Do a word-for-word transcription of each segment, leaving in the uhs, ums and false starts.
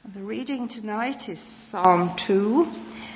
The reading tonight is Psalm two.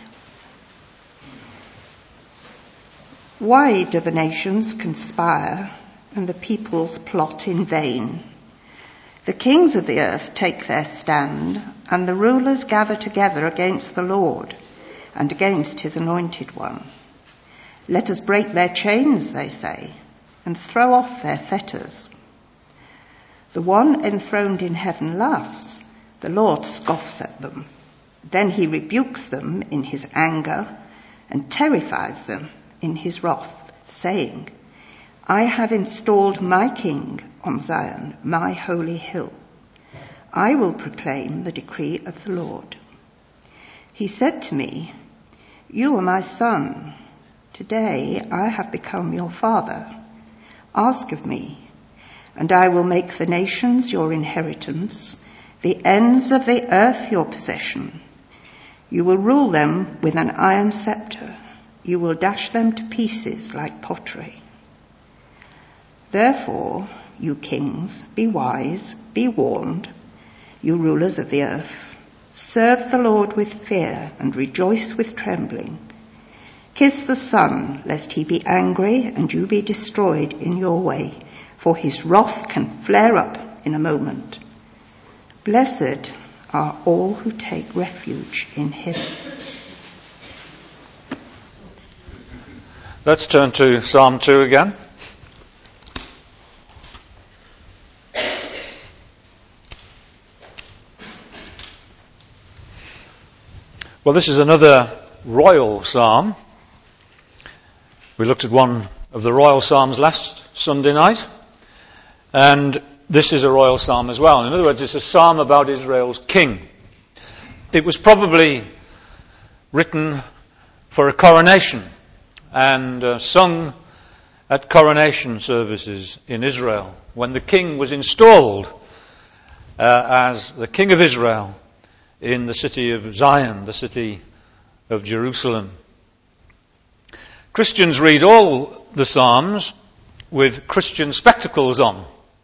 Why do the nations conspire and the peoples plot in vain? The kings of the earth take their stand, and the rulers gather together against the Lord and against his anointed one. Let us break their chains, they say, and throw off their fetters. The one enthroned in heaven laughs. The Lord scoffs at them. Then he rebukes them in his anger and terrifies them in his wrath, saying, I have installed my king on Zion, my holy hill. I will proclaim the decree of the Lord. He said to me, You are my son. Today I have become your father. Ask of me, and I will make the nations your inheritance, the ends of the earth your possession. You will rule them with an iron scepter. You will dash them to pieces like pottery. Therefore, you kings, be wise, be warned. You rulers of the earth, serve the Lord with fear and rejoice with trembling. Kiss the Son, lest he be angry and you be destroyed in your way, for his wrath can flare up in a moment. Blessed are all who take refuge in him. Let's turn to Psalm two again. Well, this is another royal psalm. We looked at one of the royal psalms last Sunday night, and this is a royal psalm as well. In other words, it's a psalm about Israel's king. It was probably written for a coronation and uh, sung at coronation services in Israel when the king was installed uh, as the king of Israel in the city of Zion, the city of Jerusalem. Christians read all the Psalms with Christian spectacles on.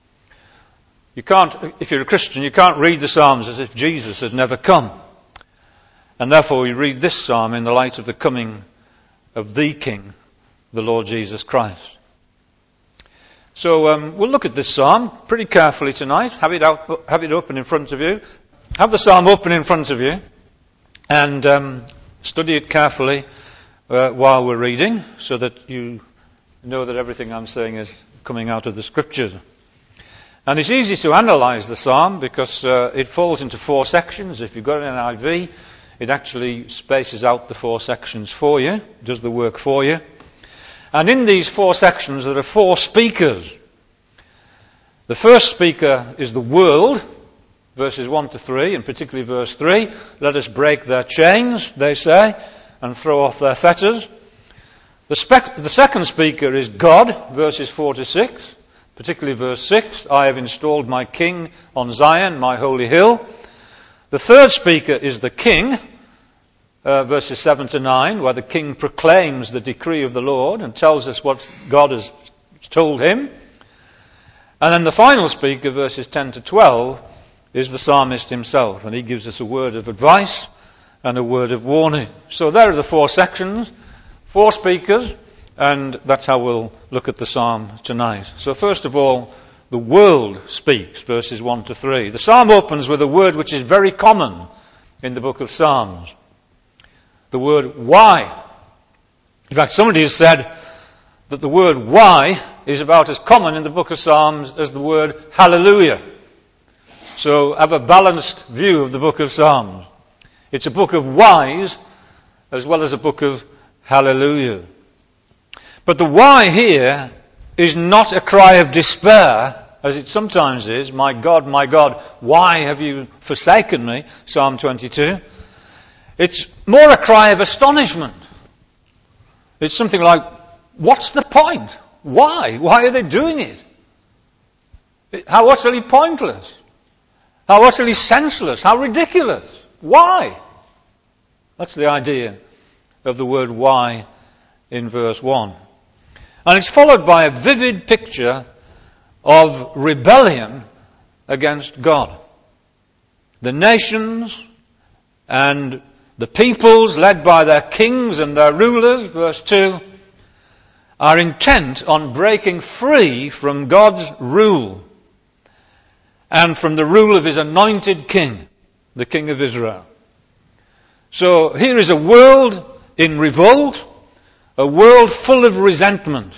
You can't, if you're a Christian, you can't read the Psalms as if Jesus had never come. And therefore we read this psalm in the light of the coming of the King, the Lord Jesus Christ. So um, we'll look at this psalm pretty carefully tonight. Have it out, have it open in front of you. Have the psalm open in front of you, and um, study it carefully uh, while we're reading, so that you know that everything I'm saying is coming out of the Scriptures. And it's easy to analyse the psalm because uh, it falls into four sections. If you've got an N I V, it actually spaces out the four sections for you, does the work for you. And in these four sections there are four speakers. The first speaker is the world, verses one to three, and particularly verse three. Let us break their chains, they say, and throw off their fetters. The, spec- the second speaker is God, verses four to six. Particularly verse six, I have installed my king on Zion, my holy hill. The third speaker is the king, uh, verses seven to nine, where the king proclaims the decree of the Lord and tells us what God has told him. And then the final speaker, verses ten to twelve, is the psalmist himself, and he gives us a word of advice and a word of warning. So there are the four sections, four speakers, and that's how we'll look at the psalm tonight. So first of all, the world speaks, verses one to three. The psalm opens with a word which is very common in the book of Psalms. The word why. In fact, somebody has said that the word why is about as common in the book of Psalms as the word hallelujah. So have a balanced view of the book of Psalms. It's a book of whys as well as a book of hallelujah. But the why here is not a cry of despair, as it sometimes is. My God, my God, why have you forsaken me? Psalm twenty-two. It's more a cry of astonishment. It's something like, what's the point? Why? Why are they doing it? How utterly pointless. How utterly senseless. How ridiculous. Why? That's the idea of the word why in verse one. And it's followed by a vivid picture of rebellion against God. the nations and the peoples led by their kings and their rulers, verse two, are intent on breaking free from God's rule and from the rule of his anointed king, the King of Israel. So here is a world in revolt, a world full of resentment.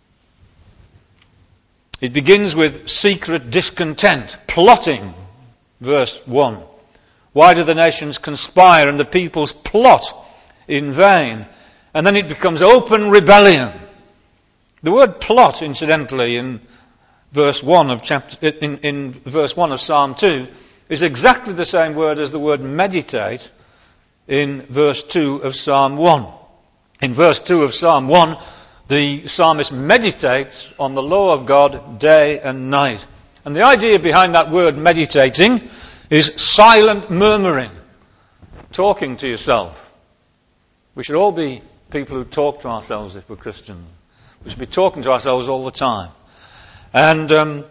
It begins with secret discontent, plotting, verse one. Why do the nations conspire and the peoples plot in vain? And then it becomes open rebellion. The word plot, incidentally, in verse one of chapter, in, in verse one of Psalm two, is exactly the same word as the word meditate in verse two of Psalm one. In verse two of Psalm one, the psalmist meditates on the law of God day and night. And the idea behind that word meditating is silent murmuring, talking to yourself. We should all be people who talk to ourselves if we're Christians. We should be talking to ourselves all the time. And um,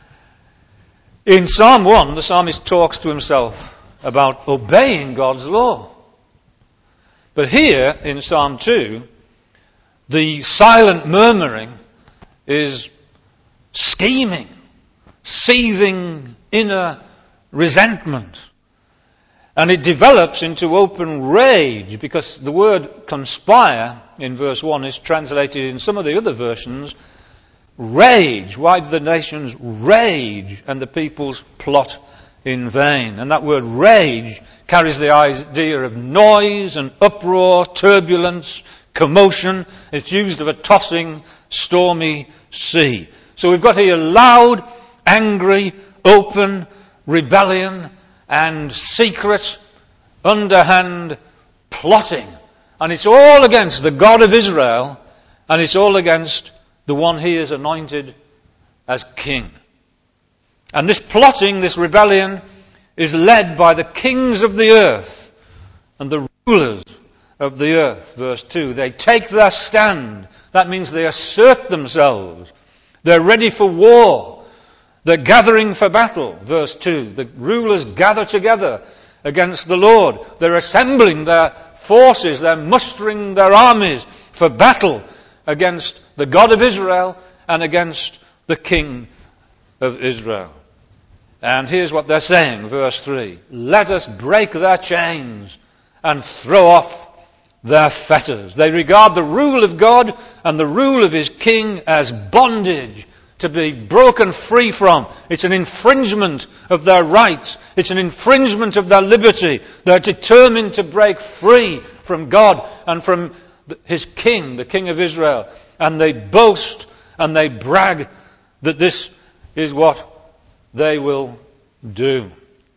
in Psalm one, the psalmist talks to himself about obeying God's law. But here, in Psalm two, the silent murmuring is scheming, seething inner resentment. And it develops into open rage, because the word conspire in verse one is translated in some of the other versions, rage. Why do the nations rage and the peoples plot in vain? And that word rage carries the idea of noise and uproar, turbulence, commotion. It's used of a tossing, stormy sea. So we've got here loud, angry, open rebellion and secret, underhand plotting. And it's all against the God of Israel, and it's all against the one he has anointed as king. And this plotting, this rebellion, is led by the kings of the earth and the rulers of the earth. Verse two, they take their stand. That means they assert themselves. They're ready for war. They're gathering for battle. Verse two, the rulers gather together against the Lord. They're assembling their forces. They're mustering their armies for battle against the God of Israel and against the King of Israel. And here's what they're saying, verse three. Let us break their chains and throw off their fetters. They regard the rule of God and the rule of his king as bondage to be broken free from. It's an infringement of their rights. It's an infringement of their liberty. They're determined to break free from God and from his king, the King of Israel. And they boast and they brag that this is what they will do.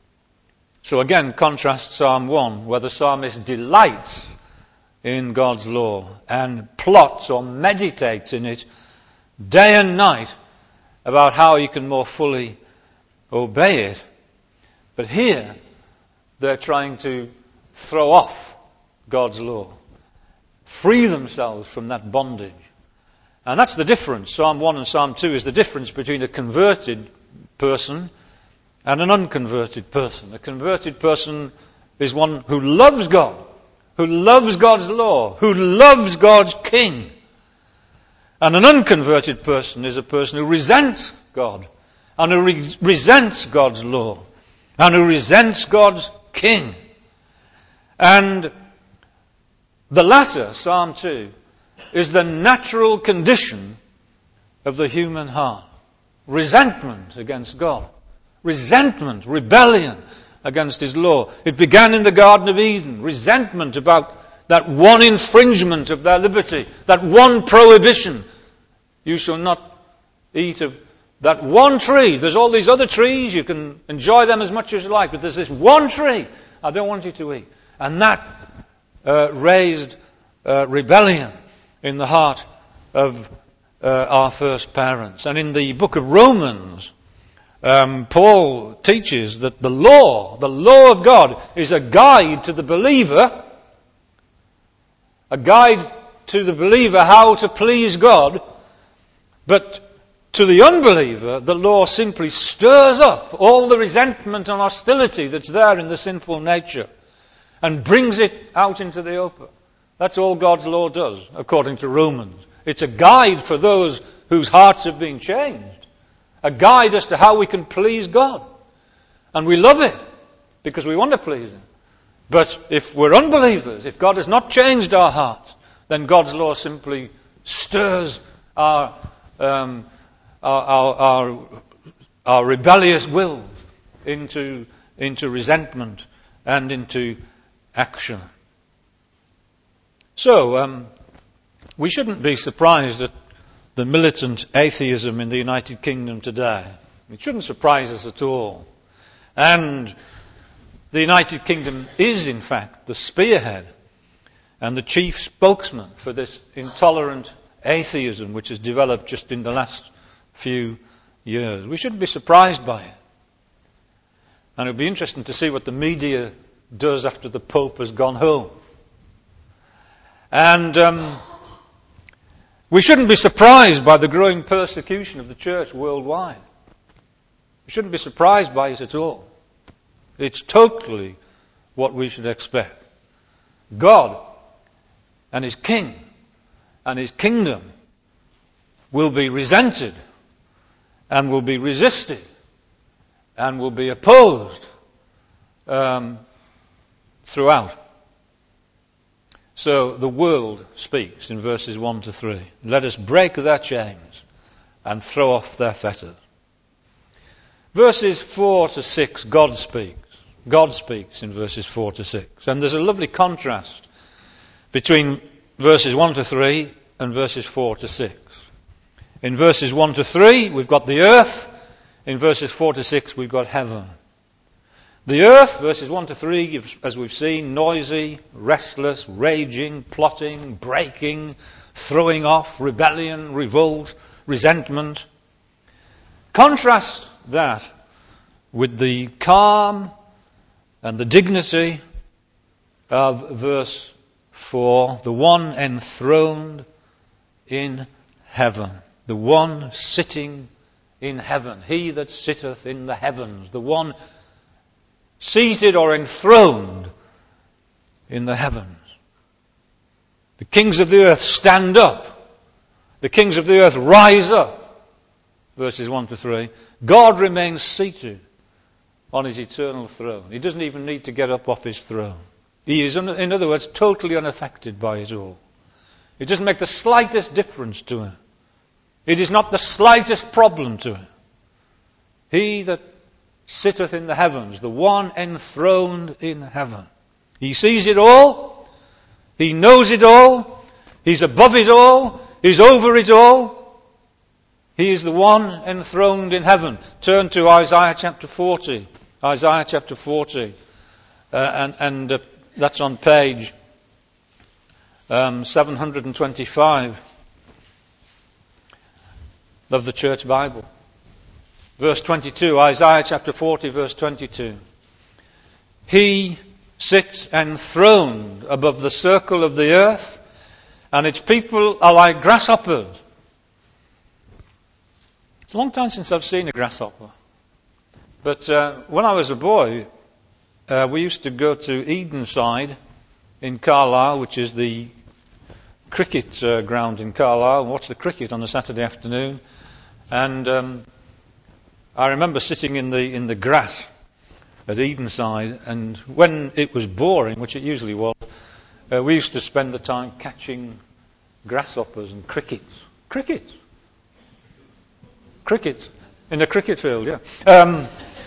So again, contrast Psalm one, where the psalmist delights in God's law and plots or meditates in it day and night about how he can more fully obey it. But here, they're trying to throw off God's law, free themselves from that bondage. And that's the difference. Psalm one and Psalm two is the difference between a converted person and an unconverted person. A converted person is one who loves God, who loves God's law, who loves God's king. And an unconverted person is a person who resents God, and who re- resents God's law, and who resents God's king. And the latter, Psalm two, is the natural condition of the human heart. Resentment against God. Resentment, rebellion against his law. It began in the Garden of Eden. Resentment about that one infringement of their liberty, that one prohibition. You shall not eat of that one tree. There's all these other trees, you can enjoy them as much as you like, but there's this one tree I don't want you to eat. And that uh, raised uh, rebellion in the heart of uh, our first parents. And in the book of Romans, um, Paul teaches that the law, the law of God, is a guide to the believer, a guide to the believer how to please God, but to the unbeliever, the law simply stirs up all the resentment and hostility that's there in the sinful nature and brings it out into the open. That's all God's law does, according to Romans. It's a guide for those whose hearts have been changed. A guide as to how we can please God. And we love it, because we want to please Him. But if we're unbelievers, if God has not changed our hearts, then God's law simply stirs our um, our, our, our, our rebellious will into, into resentment and into action. So, um, we shouldn't be surprised at the militant atheism in the United Kingdom today. It shouldn't surprise us at all. And the United Kingdom is, in fact, the spearhead and the chief spokesman for this intolerant atheism which has developed just in the last few years. We shouldn't be surprised by it. And it'll be interesting to see what the media does after the Pope has gone home. And um, we shouldn't be surprised by the growing persecution of the church worldwide. We shouldn't be surprised by it at all. It's totally what we should expect. God and His King and His kingdom will be resented and will be resisted and will be opposed um, throughout. So the world speaks in verses one to three. Let us break their chains and throw off their fetters. Verses four to six, God speaks. God speaks in verses four to six. And there's a lovely contrast between verses one to three and verses four to six. In verses one to three, we've got the earth. In verses four to six, we've got heaven. The earth, verses one to three, as we've seen, noisy, restless, raging, plotting, breaking, throwing off, rebellion, revolt, resentment. Contrast that with the calm and the dignity of verse four, the one enthroned in heaven, the one sitting in heaven, he that sitteth in the heavens, the one seated or enthroned in the heavens. The kings of the earth stand up. The kings of the earth rise up. Verses one to three. God remains seated on His eternal throne. He doesn't even need to get up off His throne. He is, in other words, totally unaffected by it all. It doesn't make the slightest difference to Him. It is not the slightest problem to Him. He that sitteth in the heavens, the one enthroned in heaven. He sees it all. He knows it all. He's above it all. He's over it all. He is the one enthroned in heaven. Turn to Isaiah chapter forty. Isaiah chapter forty. Uh, and and uh, that's on page um, seven hundred twenty-five of the Church Bible. Verse twenty-two, Isaiah chapter forty, verse twenty-two. He sits enthroned above the circle of the earth, and its people are like grasshoppers. It's a long time since I've seen a grasshopper. But uh, when I was a boy, uh, we used to go to Edenside in Carlisle, which is the cricket uh, ground in Carlisle, and watch the cricket on a Saturday afternoon. And um, I remember sitting in the in the grass at Edenside, and when it was boring, which it usually was, uh, we used to spend the time catching grasshoppers and crickets. Crickets. Crickets. In a cricket field, yeah. Um,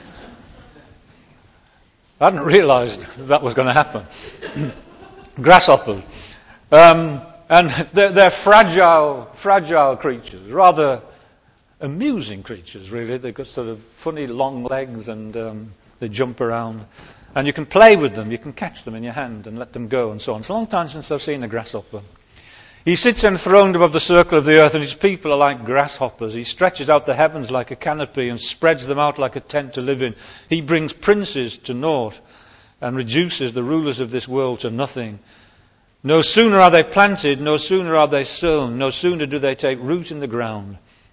I hadn't realised that was going to happen. Grasshoppers. Um, and they're, they're fragile, fragile creatures, rather amusing creatures, really. They've got sort of funny long legs, and um, they jump around. And you can play with them. You can catch them in your hand and let them go and so on. It's a long time since I've seen a grasshopper. He sits enthroned above the circle of the earth, and his people are like grasshoppers. He stretches out the heavens like a canopy and spreads them out like a tent to live in. He brings princes to naught and reduces the rulers of this world to nothing. No sooner are they planted, no sooner are they sown, no sooner do they take root in the ground.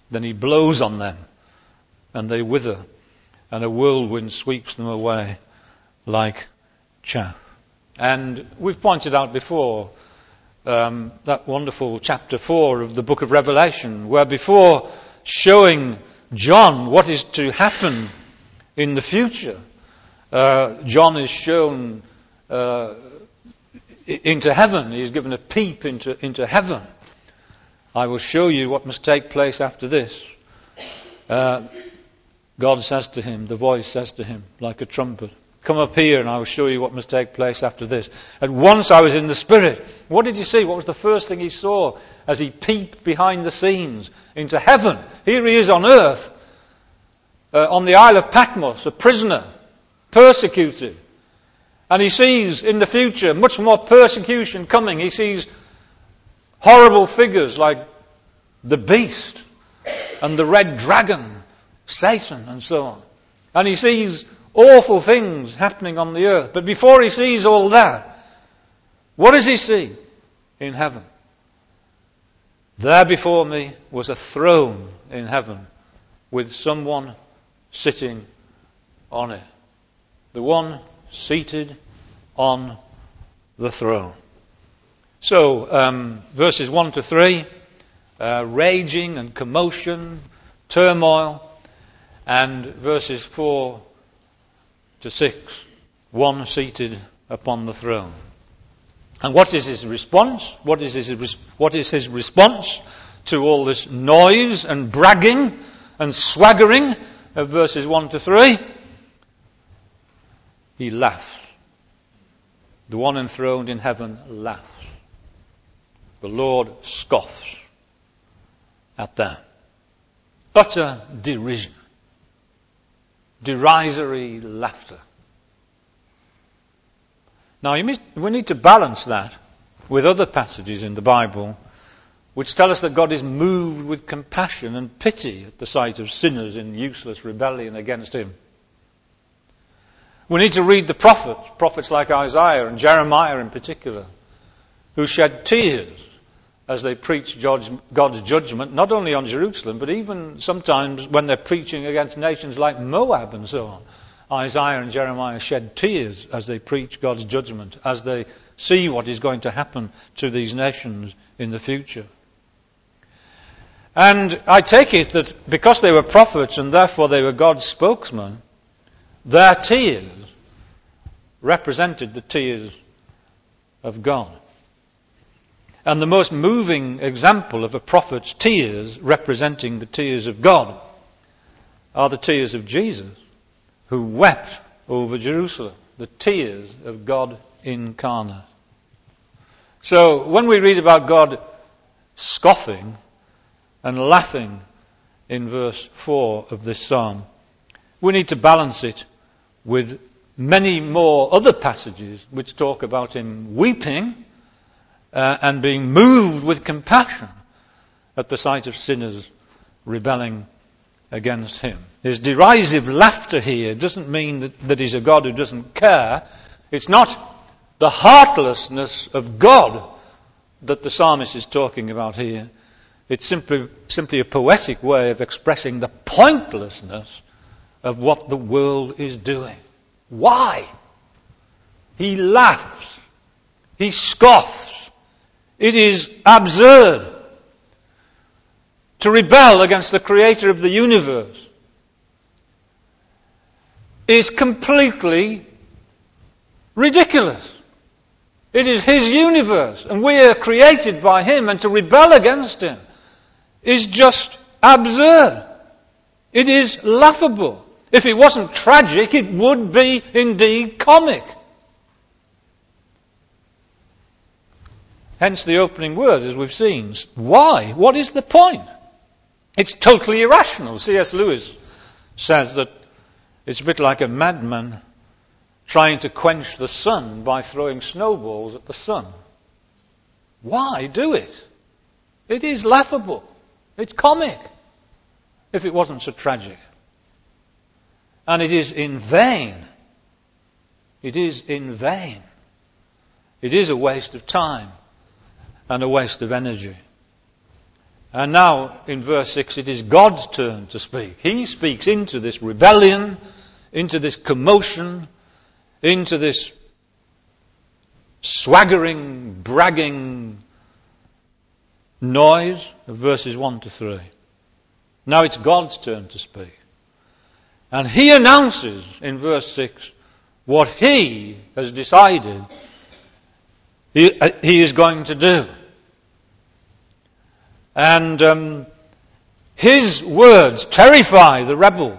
Then he blows on them, and they wither, and a whirlwind sweeps them away like chaff. And we've pointed out before um, that wonderful chapter four of the book of Revelation, where before showing John what is to happen in the future, uh, John is shown uh, into heaven. He's given a peep into, into heaven. I will show you what must take place after this. Uh, God says to him, the voice says to him, like a trumpet, come up here and I will show you what must take place after this. At once I was in the Spirit. What did he see? What was the first thing he saw as he peeped behind the scenes into heaven? Here he is on earth, uh, on the Isle of Patmos, a prisoner, persecuted. And he sees in the future much more persecution coming. He sees horrible figures like the beast and the red dragon, Satan, and so on. And he sees awful things happening on the earth. But before he sees all that, what does he see in heaven? There before me was a throne in heaven with someone sitting on it. The one seated on the throne. So, um, verses one to three, uh, raging and commotion, turmoil, and verses four to six, one seated upon the throne. And what is his response? What is his, what is his response to all this noise and bragging and swaggering of verses one to three? He laughs. The one enthroned in heaven laughs. The Lord scoffs at them. Utter derision. Derisory laughter. Now, you must, we need to balance that with other passages in the Bible which tell us that God is moved with compassion and pity at the sight of sinners in useless rebellion against him. We need to read the prophets, prophets like Isaiah and Jeremiah in particular, who shed tears as they preach God's judgment, not only on Jerusalem, but even sometimes when they're preaching against nations like Moab and so on. Isaiah and Jeremiah shed tears as they preach God's judgment, as they see what is going to happen to these nations in the future. And I take it that because they were prophets and therefore they were God's spokesmen, their tears represented the tears of God. And the most moving example of a prophet's tears representing the tears of God are the tears of Jesus, who wept over Jerusalem, the tears of God incarnate. So when we read about God scoffing and laughing in verse four of this psalm, we need to balance it with many more other passages which talk about him weeping uh, and being moved with compassion at the sight of sinners rebelling against him. His derisive laughter here doesn't mean that, that he's a God who doesn't care. It's not the heartlessness of God that the psalmist is talking about here. It's simply, simply a poetic way of expressing the pointlessness of what the world is doing. Why? He laughs. He scoffs. It is absurd to rebel against the creator of the universe. Is completely ridiculous. It is his universe, and we are created by him, and to rebel against him is just absurd. It is laughable. If it wasn't tragic, it would be indeed comic. Hence the opening words, as we've seen. Why? What is the point? It's totally irrational. C S Lewis says that it's a bit like a madman trying to quench the sun by throwing snowballs at the sun. Why do it? It is laughable. It's comic. If it wasn't so tragic. And it is in vain. It is in vain. It is a waste of time and a waste of energy. And now, in verse six, it is God's turn to speak. He speaks into this rebellion, into this commotion, into this swaggering, bragging noise of verses one to three. Now it's God's turn to speak. And he announces in verse six what he has decided he, uh, he is going to do. And um, his words terrify the rebels.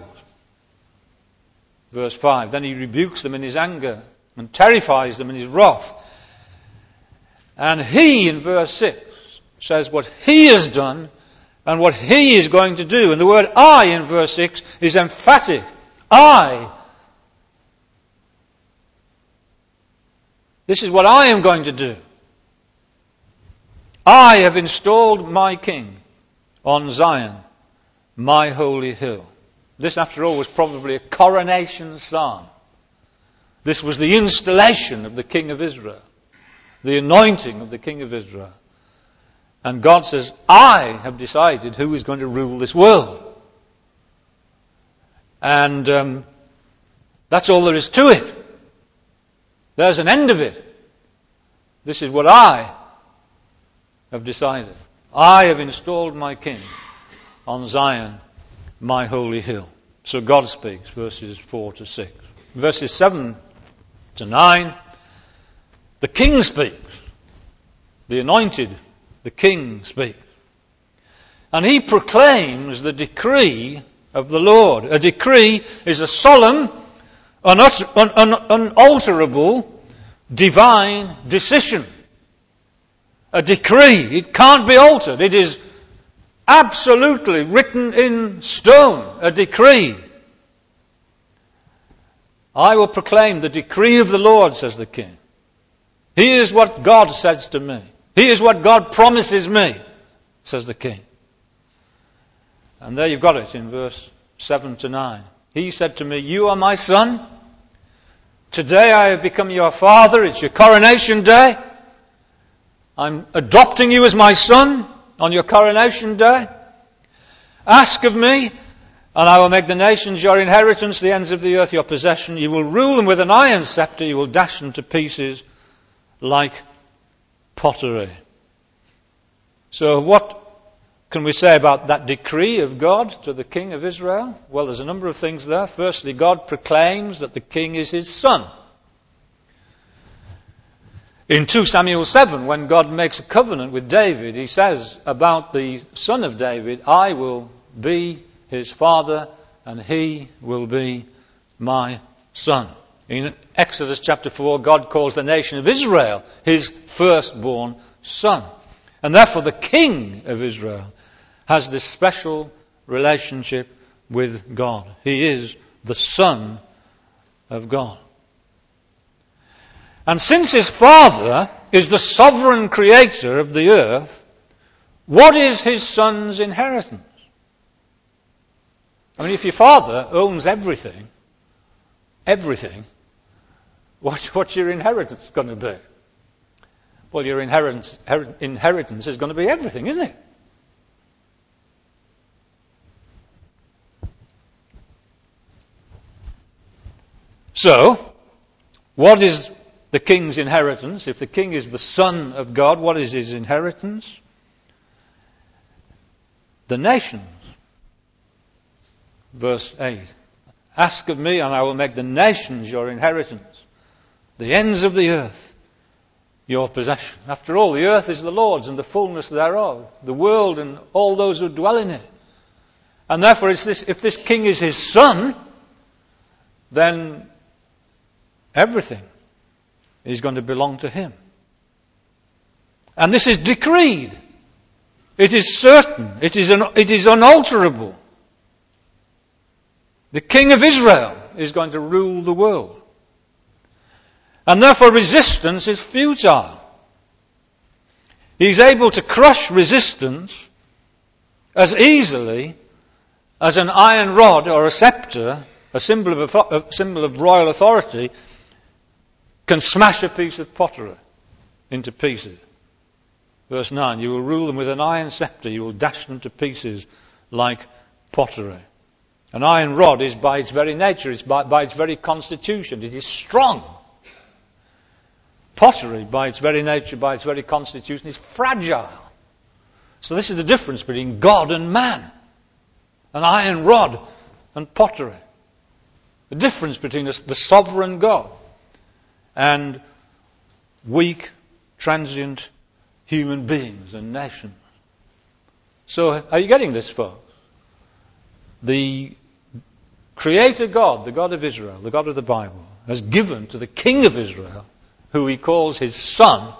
Verse five, then he rebukes them in his anger and terrifies them in his wrath. And he, in verse six, says what he has done and what he is going to do. And the word I in verse six is emphatic. I. This is what I am going to do. I have installed my king on Zion, my holy hill. This, after all, was probably a coronation psalm. This was the installation of the king of Israel, the anointing of the king of Israel. And God says, I have decided who is going to rule this world. And um, that's all there is to it. There's an end of it. This is what I have decided. I have installed my king on Zion, my holy hill. So God speaks, verses four to six. Verses seven to nine, the king speaks. The anointed, the king speaks. And he proclaims the decree of the Lord. A decree is a solemn, unut- un- un- unalterable, divine decision. A decree. It can't be altered. It is absolutely written in stone. A decree. I will proclaim the decree of the Lord, says the king. Here's what God says to me. Here's what God promises me, says the king. And there you've got it in verse seven to nine. He said to me, you are my son. Today I have become your father. It's your coronation day. I'm adopting you as my son on your coronation day. Ask of me, and I will make the nations your inheritance, the ends of the earth your possession. You will rule them with an iron scepter. You will dash them to pieces like pottery. So what can we say about that decree of God to the king of Israel? Well, there's a number of things there. Firstly, God proclaims that the king is his son. In two Samuel seven, when God makes a covenant with David, he says about the son of David, I will be his father and he will be my son. In Exodus chapter four, God calls the nation of Israel his firstborn son. And therefore the king of Israel has this special relationship with God. He is the son of God. And since his father is the sovereign creator of the earth, what is his son's inheritance? I mean, if your father owns everything, everything, what, what's your inheritance going to be? Well, your inheritance, inheritance is going to be everything, isn't it? So, what is the king's inheritance? If the king is the son of God, what is his inheritance? The nations. Verse eight. Ask of me and I will make the nations your inheritance. The ends of the earth your possession. After all, the earth is the Lord's and the fullness thereof. The world and all those who dwell in it. And therefore, it's this, if this king is his son, then everything is going to belong to him. And this is decreed. It is certain. It is, un, it is unalterable. The king of Israel is going to rule the world. And therefore resistance is futile. He's able to crush resistance as easily as an iron rod or a scepter, a symbol of, a symbol of royal authority, can smash a piece of pottery into pieces. Verse nine, you will rule them with an iron scepter, you will dash them to pieces like pottery. An iron rod is by its very nature, it's by, by its very constitution, it is strong. Pottery, by its very nature, by its very constitution, is fragile. So this is the difference between God and man. An iron rod and pottery. The difference between the, the sovereign God and weak, transient human beings and nations. So, are you getting this, folks? The Creator God, the God of Israel, the God of the Bible, has given to the King of Israel, who he calls his Son,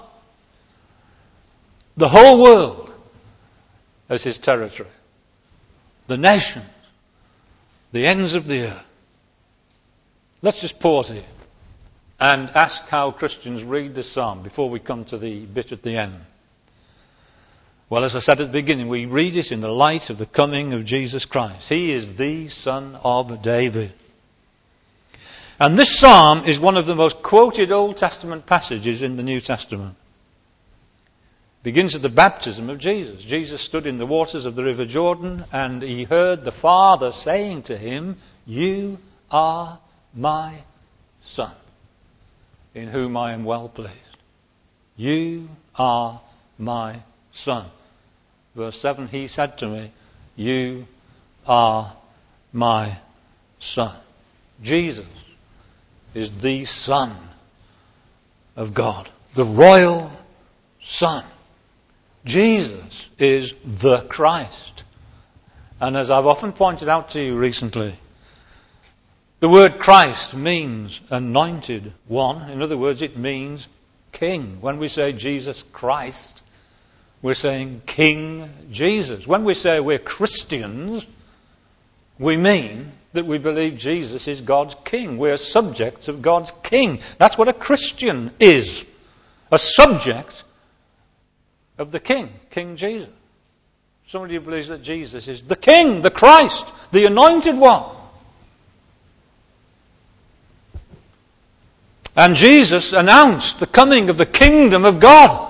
the whole world as his territory. The nations, the ends of the earth. Let's just pause here and ask how Christians read this psalm before we come to the bit at the end. Well, as I said at the beginning, we read it in the light of the coming of Jesus Christ. He is the Son of David. And this psalm is one of the most quoted Old Testament passages in the New Testament. It begins at the baptism of Jesus. Jesus stood in the waters of the River Jordan and he heard the Father saying to him, "You are my Son, in whom I am well pleased." You are my Son. Verse seven, he said to me, "You are my Son." Jesus is the Son of God, the royal Son. Jesus is the Christ. And as I've often pointed out to you recently, the word Christ means anointed one. In other words, it means king. When we say Jesus Christ, we're saying King Jesus. When we say we're Christians, we mean that we believe Jesus is God's king. We're subjects of God's king. That's what a Christian is. A subject of the king, King Jesus. Somebody who believes that Jesus is the king, the Christ, the anointed one. And Jesus announced the coming of the kingdom of God.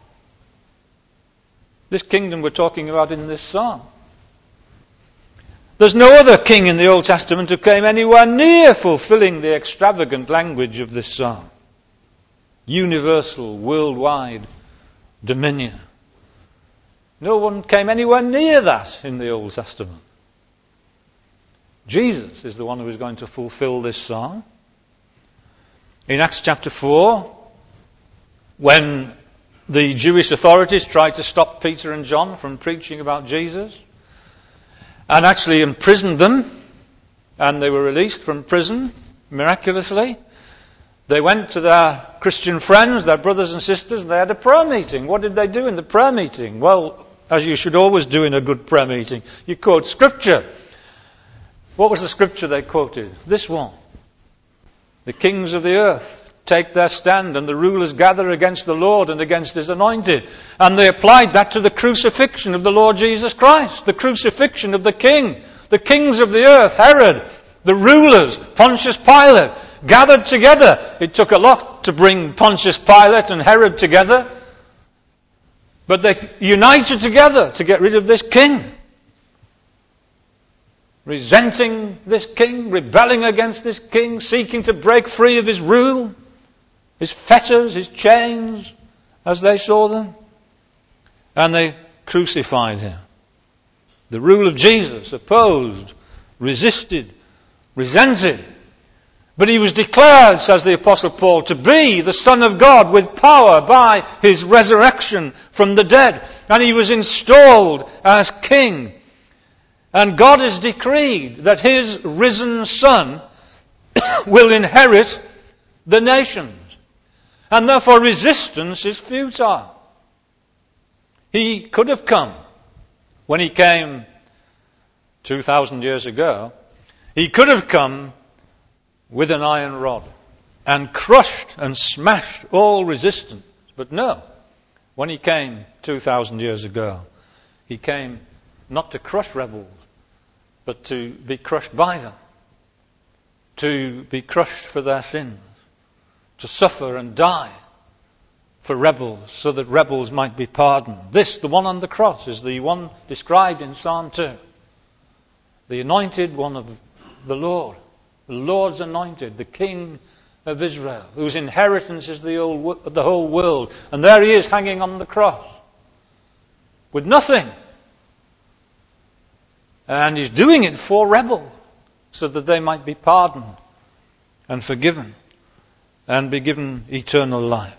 This kingdom we're talking about in this psalm. There's no other king in the Old Testament who came anywhere near fulfilling the extravagant language of this psalm. Universal, worldwide dominion. No one came anywhere near that in the Old Testament. Jesus is the one who is going to fulfill this psalm. In Acts chapter four, when the Jewish authorities tried to stop Peter and John from preaching about Jesus, and actually imprisoned them, and they were released from prison miraculously, they went to their Christian friends, their brothers and sisters, and they had a prayer meeting. What did they do in the prayer meeting? Well, as you should always do in a good prayer meeting, you quote Scripture. What was the Scripture they quoted? This one. The kings of the earth take their stand, and the rulers gather against the Lord and against his anointed. And they applied that to the crucifixion of the Lord Jesus Christ, the crucifixion of the king. The kings of the earth, Herod, the rulers, Pontius Pilate, gathered together. It took a lot to bring Pontius Pilate and Herod together, but they united together to get rid of this king. Resenting this king, rebelling against this king, seeking to break free of his rule, his fetters, his chains, as they saw them. And they crucified him. The rule of Jesus opposed, resisted, resented. But he was declared, says the Apostle Paul, to be the Son of God with power by his resurrection from the dead. And he was installed as king. And God has decreed that his risen Son will inherit the nations. And therefore resistance is futile. He could have come when he came two thousand years ago. He could have come with an iron rod and crushed and smashed all resistance. But no, when he came two thousand years ago, he came not to crush rebels, but to be crushed by them, to be crushed for their sins, to suffer and die for rebels, so that rebels might be pardoned. This, the one on the cross, is the one described in Psalm two. The anointed one of the Lord. The Lord's anointed, the King of Israel, whose inheritance is the whole, the whole world. And there he is hanging on the cross with nothing. And he's doing it for rebels, so that they might be pardoned and forgiven and be given eternal life.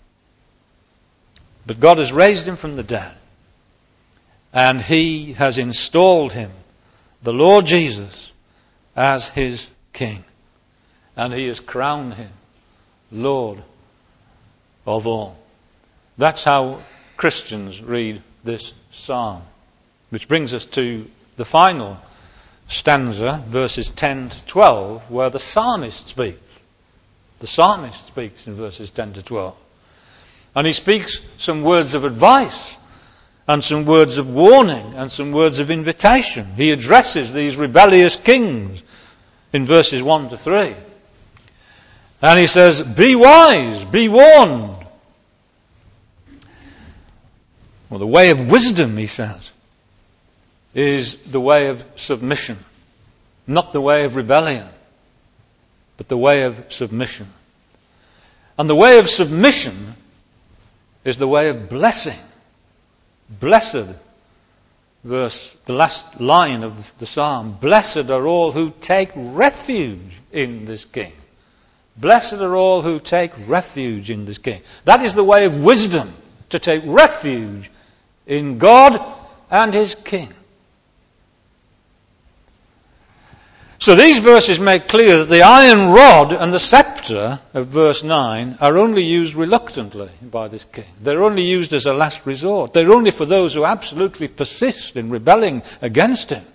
But God has raised him from the dead, and he has installed him, the Lord Jesus, as his King. And he has crowned him Lord of all. That's how Christians read this psalm. Which brings us to the final stanza, verses ten to twelve, where the psalmist speaks. The psalmist speaks in verses ten to twelve. And he speaks some words of advice, and some words of warning, and some words of invitation. He addresses these rebellious kings in verses one to three. And he says, be wise, be warned. Well, the way of wisdom, he says, is the way of submission. Not the way of rebellion, but the way of submission. And the way of submission is the way of blessing. Blessed, verse, the last line of the psalm, blessed are all who take refuge in this King. Blessed are all who take refuge in this King. That is the way of wisdom, to take refuge in God and his King. So these verses make clear that the iron rod and the scepter of verse nine are only used reluctantly by this king. They're only used as a last resort. They're only for those who absolutely persist in rebelling against him.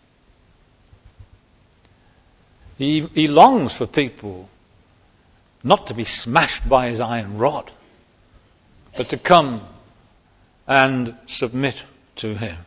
He, he longs for people not to be smashed by his iron rod, but to come and submit to him.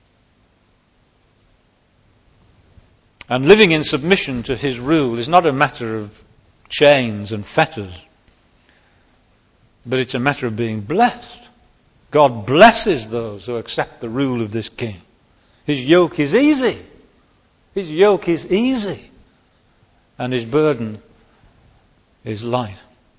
And living in submission to his rule is not a matter of chains and fetters, but it's a matter of being blessed. God blesses those who accept the rule of this king. His yoke is easy. His yoke is easy. And his burden is light.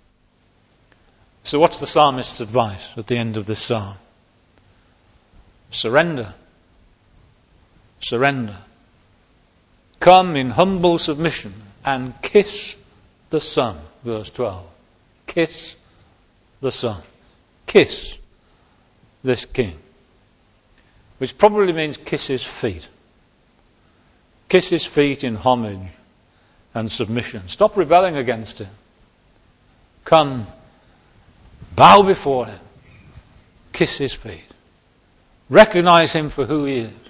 So what's the psalmist's advice at the end of this psalm? Surrender. Surrender. Come in humble submission and kiss the Son. Verse twelve. Kiss the Son. Kiss this King. Which probably means kiss his feet. Kiss his feet in homage and submission. Stop rebelling against him. Come, bow before him. Kiss his feet. Recognize him for who he is.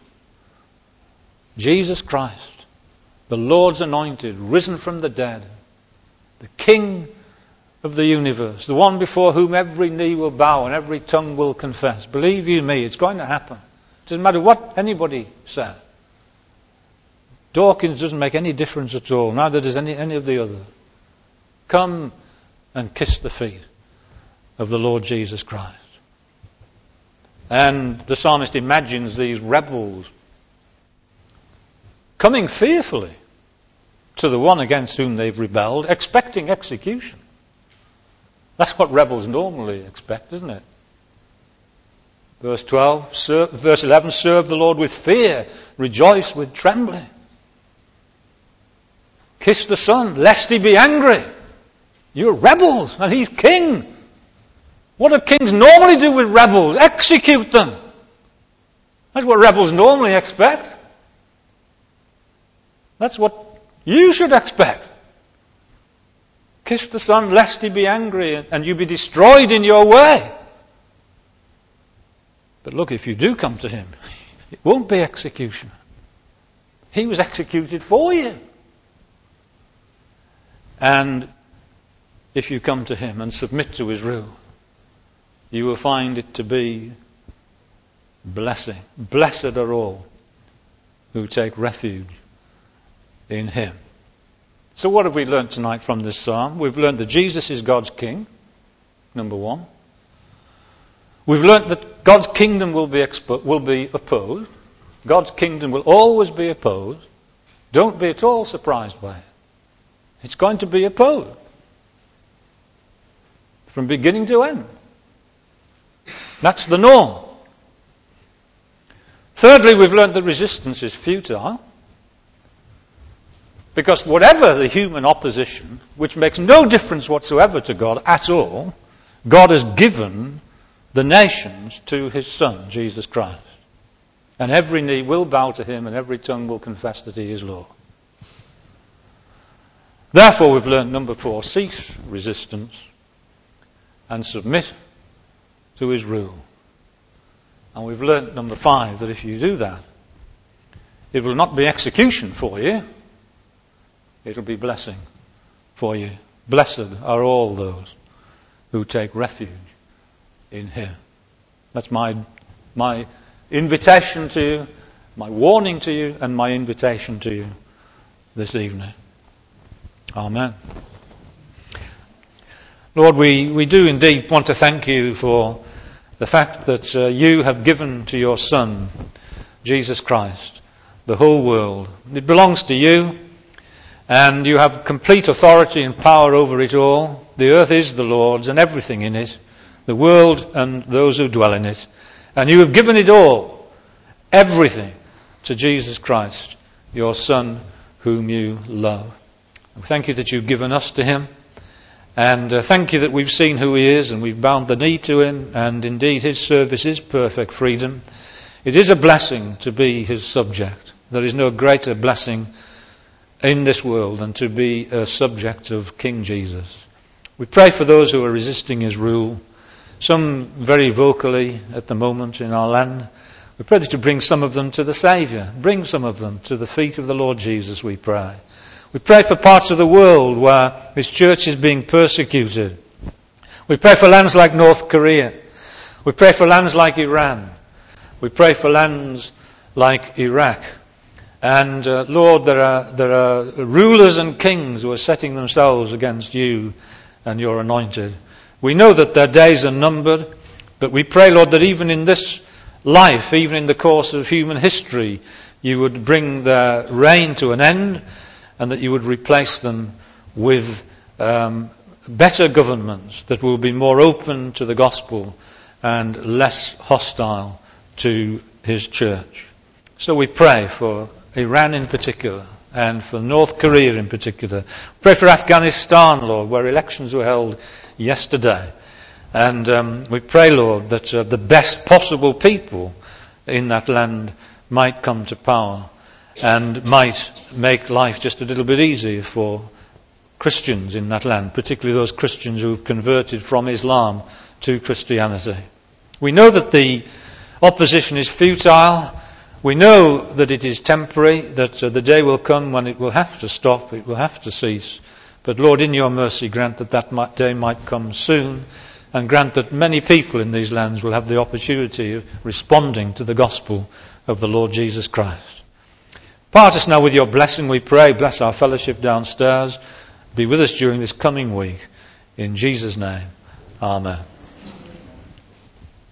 Jesus Christ, the Lord's anointed, risen from the dead, the King of the universe, the one before whom every knee will bow and every tongue will confess. Believe you me, it's going to happen. It doesn't matter what anybody says. Dawkins doesn't make any difference at all, neither does any, any of the others. Come and kiss the feet of the Lord Jesus Christ. And the psalmist imagines these rebels coming fearfully to the one against whom they've rebelled, expecting execution. That's what rebels normally expect, isn't it? Verse twelve, serve, verse eleven, serve the Lord with fear, rejoice with trembling. Kiss the Son, lest he be angry. You're rebels, and he's king. What do kings normally do with rebels? Execute them. That's what rebels normally expect. That's what you should expect. Kiss the Son, lest he be angry, and you be destroyed in your way. But look, if you do come to him, it won't be execution. He was executed for you. And if you come to him and submit to his rule, you will find it to be blessing. Blessed are all who take refuge in him. So what have we learnt tonight from this psalm? We've learnt that Jesus is God's King, number one. We've learnt that God's kingdom will be expo- will be opposed. God's kingdom will always be opposed. Don't be at all surprised by it. It's going to be opposed. From beginning to end. That's the norm. Thirdly, we've learnt that resistance is futile. Because whatever the human opposition, which makes no difference whatsoever to God at all, God has given the nations to his Son, Jesus Christ. And every knee will bow to him and every tongue will confess that he is Lord. Therefore, we've learned, number four, cease resistance and submit to his rule. And we've learned, number five, that if you do that, it will not be execution for you, it'll be blessing for you. Blessed are all those who take refuge in him. That's my, my invitation to you, my warning to you, and my invitation to you this evening. Amen. Lord, we, we do indeed want to thank you for the fact that uh, you have given to your Son, Jesus Christ, the whole world. It belongs to you, and you have complete authority and power over it all. The earth is the Lord's and everything in it, the world and those who dwell in it. And you have given it all, everything, to Jesus Christ, your Son, whom you love. Thank you that you've given us to him. And uh, thank you that we've seen who he is and we've bound the knee to him. And indeed his service is perfect freedom. It is a blessing to be his subject. There is no greater blessing in this world than to be a subject of King Jesus. We pray for those who are resisting his rule. Some very vocally at the moment in our land. We pray that you bring some of them to the Saviour. Bring some of them to the feet of the Lord Jesus, we pray. We pray for parts of the world where his church is being persecuted. We pray for lands like North Korea. We pray for lands like Iran. We pray for lands like Iraq. And uh, Lord, there are, there are rulers and kings who are setting themselves against you and your anointed. We know that their days are numbered, but we pray, Lord, that even in this life, even in the course of human history, you would bring their reign to an end, and that you would replace them with um, better governments that will be more open to the gospel and less hostile to his church. So we pray for Iran in particular and for North Korea in particular. Pray for Afghanistan, Lord, where elections were held yesterday. And um, we pray, Lord, that uh, the best possible people in that land might come to power and might make life just a little bit easier for Christians in that land, particularly those Christians who've converted from Islam to Christianity. We know that the opposition is futile. We know that it is temporary, that uh, the day will come when it will have to stop, it will have to cease. But Lord, in your mercy, grant that that might, day might come soon, and grant that many people in these lands will have the opportunity of responding to the gospel of the Lord Jesus Christ. Part us now with your blessing, we pray. Bless our fellowship downstairs. Be with us during this coming week. In Jesus' name, amen.